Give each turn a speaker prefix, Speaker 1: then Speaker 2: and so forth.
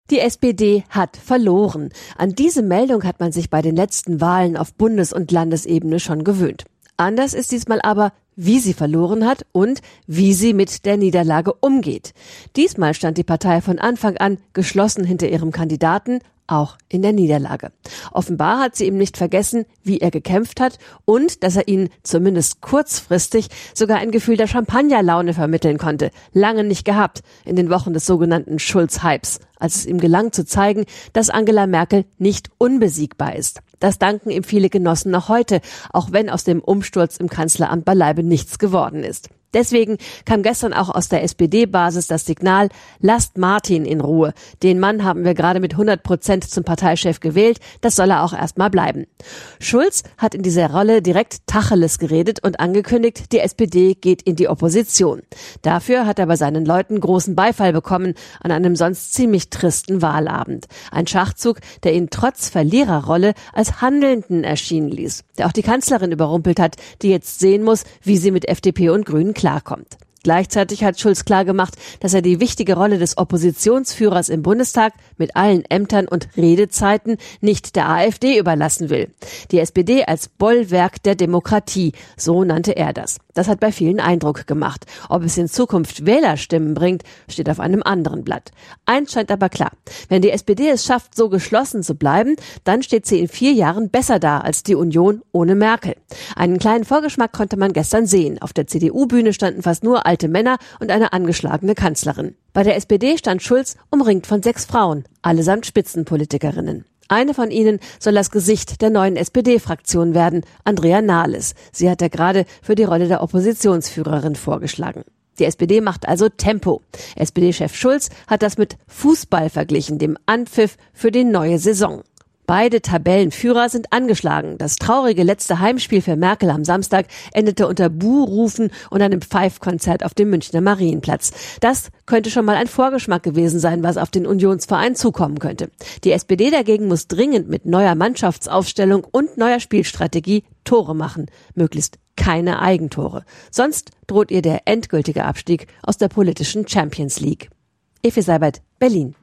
Speaker 1: Die SPD hat verloren. An diese Meldung hat man sich bei den letzten Wahlen auf Bundes- und Landesebene schon gewöhnt. Anders ist diesmal aber, wie sie verloren hat und wie sie mit der Niederlage umgeht. Diesmal stand die Partei von Anfang an geschlossen hinter ihrem Kandidaten, auch in der Niederlage. Offenbar hat sie ihm nicht vergessen, wie er gekämpft hat und dass er ihnen zumindest kurzfristig sogar ein Gefühl der Champagnerlaune vermitteln konnte. Lange nicht gehabt in den Wochen des sogenannten Schulz-Hypes, als es ihm gelang zu zeigen, dass Angela Merkel nicht unbesiegbar ist. Das danken ihm viele Genossen noch heute, auch wenn aus dem Umsturz im Kanzleramt beileibe nichts geworden ist. Deswegen kam gestern auch aus der SPD-Basis das Signal, lasst Martin in Ruhe. Den Mann haben wir gerade mit 100% zum Parteichef gewählt, das soll er auch erstmal bleiben. Schulz hat in dieser Rolle direkt Tacheles geredet und angekündigt, die SPD geht in die Opposition. Dafür hat er bei seinen Leuten großen Beifall bekommen an einem sonst ziemlich tristen Wahlabend. Ein Schachzug, der ihn trotz Verliererrolle als Handelnden erschienen ließ, der auch die Kanzlerin überrumpelt hat, die jetzt sehen muss, wie sie mit FDP und Grünen klarkommt. Gleichzeitig hat Schulz klargemacht, dass er die wichtige Rolle des Oppositionsführers im Bundestag mit allen Ämtern und Redezeiten nicht der AfD überlassen will. Die SPD als Bollwerk der Demokratie, so nannte er das. Das hat bei vielen Eindruck gemacht. Ob es in Zukunft Wählerstimmen bringt, steht auf einem anderen Blatt. Eins scheint aber klar. Wenn die SPD es schafft, so geschlossen zu bleiben, dann steht sie in 4 Jahren besser da als die Union ohne Merkel. Einen kleinen Vorgeschmack konnte man gestern sehen. Auf der CDU-Bühne standen fast nur alte Männer und eine angeschlagene Kanzlerin. Bei der SPD stand Schulz umringt von 6 Frauen, allesamt Spitzenpolitikerinnen. Eine von ihnen soll das Gesicht der neuen SPD-Fraktion werden, Andrea Nahles. Sie hat er gerade für die Rolle der Oppositionsführerin vorgeschlagen. Die SPD macht also Tempo. SPD-Chef Schulz hat das mit Fußball verglichen, dem Anpfiff für die neue Saison. Beide Tabellenführer sind angeschlagen. Das traurige letzte Heimspiel für Merkel am Samstag endete unter Buhrufen und einem Pfeifkonzert auf dem Münchner Marienplatz. Das könnte schon mal ein Vorgeschmack gewesen sein, was auf den Unionsverein zukommen könnte. Die SPD dagegen muss dringend mit neuer Mannschaftsaufstellung und neuer Spielstrategie Tore machen. Möglichst keine Eigentore. Sonst droht ihr der endgültige Abstieg aus der politischen Champions League. Evi Seibert, Berlin.